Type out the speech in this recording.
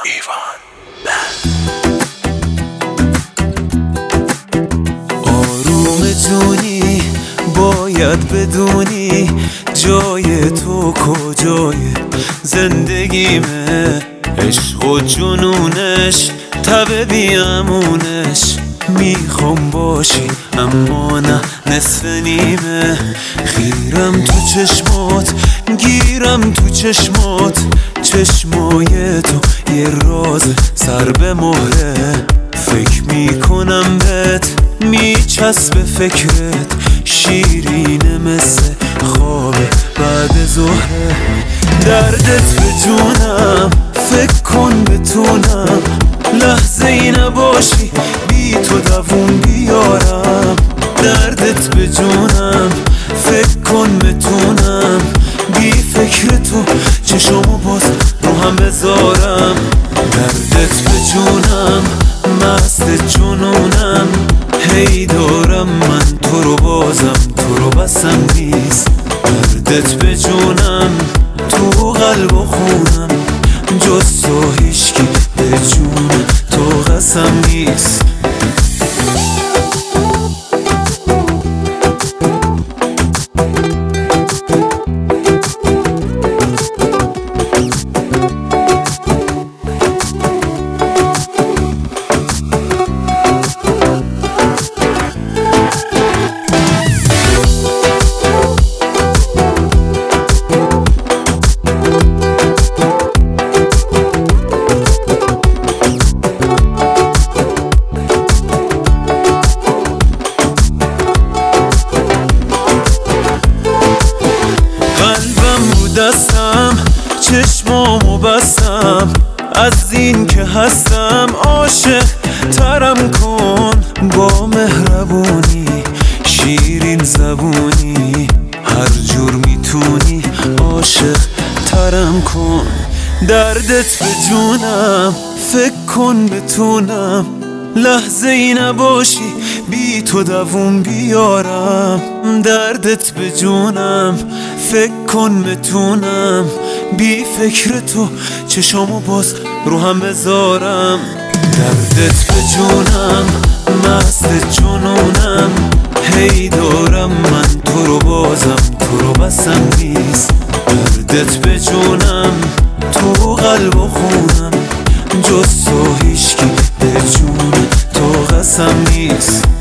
ایوان آرومتونی باید بدونی جای تو کجای زندگیمه، عشق و جنونش تب بیامونش. میخوام باشی اما نه نصف نیمه، خیرم تو چشمات گیرم تو چشمات، چشمای تو یه راز سر به مهره. فکر میکنم بهت میچسبه فکرت، شیرینه مثل خواب بعد ظهره. دردت به جونم فکر کن بتونم لحظه ای نباشی بی تو دووم بیارم. دردت به جونم فکر کن بتونم بی فکر تو چشمو باز رو هم بذارم. دردت به جونم مست جنونم، هی دارم من تو رو بازم تو رو بسم نیست. دردت به جونم تو قلب و خونم، جز تو هیچکی به جون تو قسم نیست. دستم چشمامو بستم، از این که هستم عاشق ترم کن. با مهربونی شیرین زبونی هر جور میتونی عاشق ترم کن. دردت به جونم فکر کن بتونم لحظه ای نباشی بی تو دووم بیارم. دردت به جونم فکر کن بتونم بی فکر تو چشامو باز رو هم بذارم. دردت به جونم مست جنونم، هی دارم من تو رو بازم تو رو بسم نیست. دردت به جونم تو قلب و خونم، جز تو هیچکی به جون تو قسم نیست.